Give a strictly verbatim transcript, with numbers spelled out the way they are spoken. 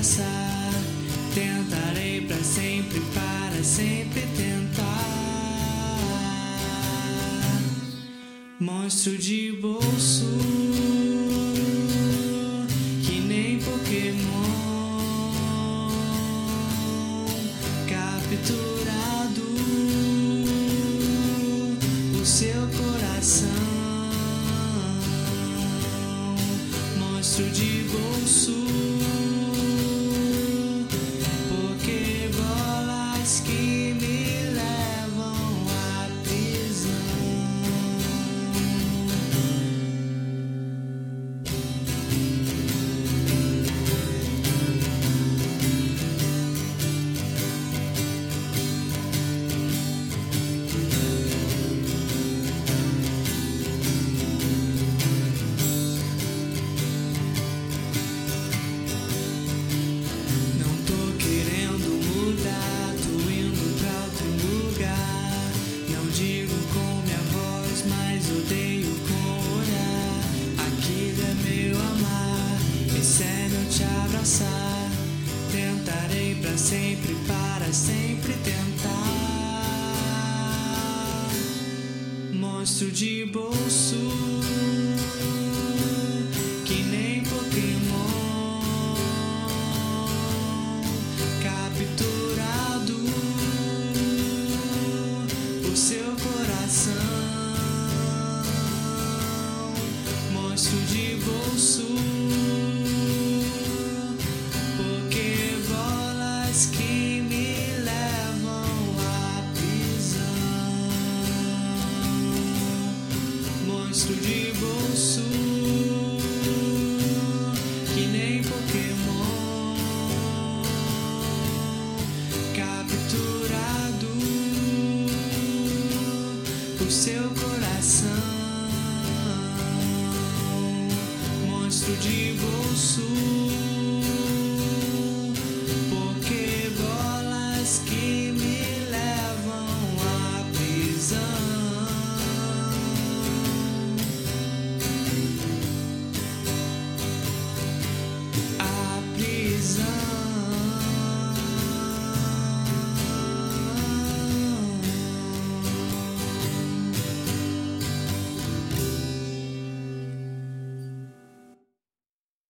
abraçar. Tentarei pra sempre, para sempre tentar. Monstro de bolso, que nem Pokémon, capturado o seu coração. Monstro de bolso, Pokébolas que me levam à prisão. Digo com minha voz, mas odeio com olhar. Aquilo é meu amar, esse é meu te abraçar. Tentarei pra sempre, para sempre tentar. Monstro de bolso, que nem Pokémon, capturado o seu coração. Monstro de bolso, Pokébolas que me levam à prisão. Monstro de bolso, que nem Pokémon, capturado o seu coração. Monstro de bolso.